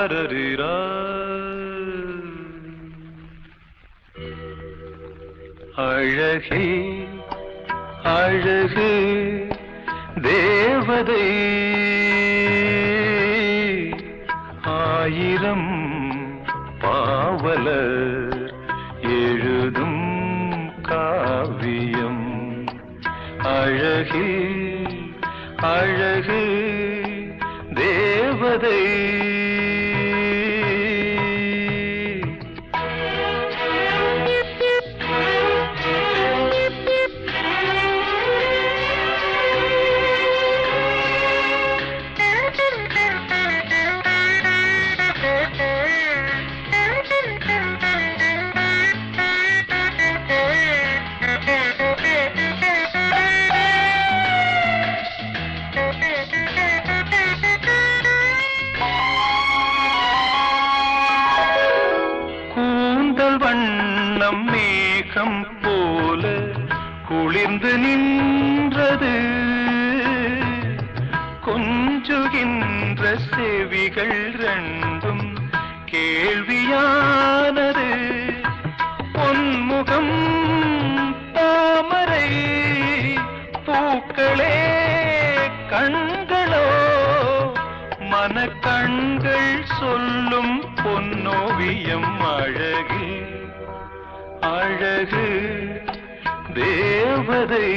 தரரிரா அழகே அழகு தேவதை ஆயிரம் பாவலர் எழுதும் காவியம் அழகே அழகு தேவதை வண்ணம் மேகம் போல குளிர்ந்து நின்றது கொஞ்சுகின்ற செவிகள் ரெண்டும் கேள்வியானது பொன்முகம் தாமரை பூக்களே கண்களோ மனக்கண்கள் சொல்லும் பொன்னோவியம் அழகு அழகு தேவதை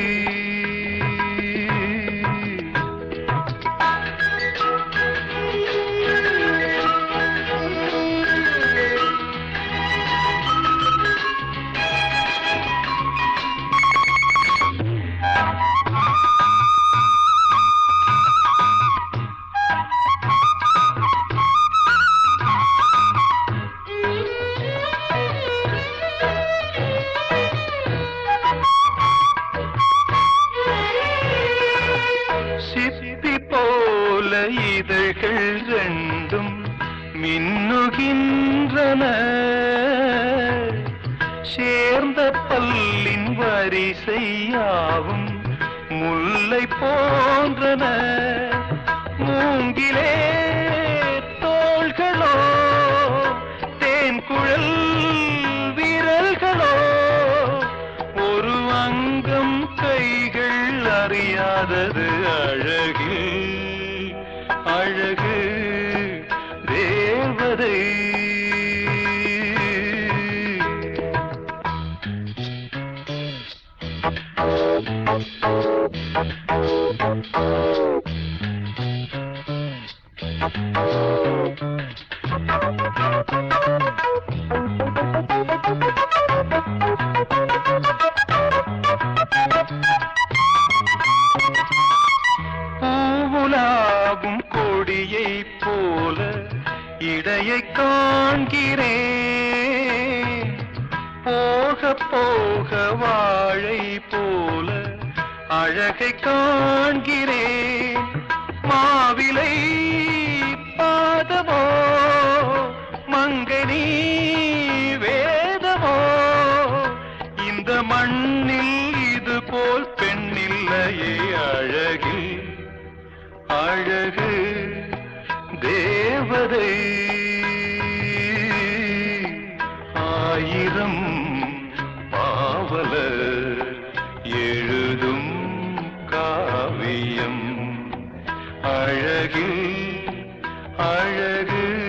சிப்பி போல இதழ்கள் ரெண்டும் மின்னுகின்றன சேர்ந்த பல்லின் வரிசையாவும் முல்லை போன்றன மூங்கிலே தோள்களோ தேன்குழல் விரல்களோ ஒரு அங்கம் கைகள் அறியாதது அழகு அழகு தேவதை பூவுலாவும் கொடியை போல இடையை காண்கிறேன் போக போக வாழை போல அழகை காண்கிறேன் மாவிலை பாதமோ மங்கனி வேதமோ இந்த மண்ணில் இது போல் பெண்ணில்லையே அழகு அழகு தேவதை ஆயிரம் பாவலர் எழுதும் காவியம் அழகு அழகு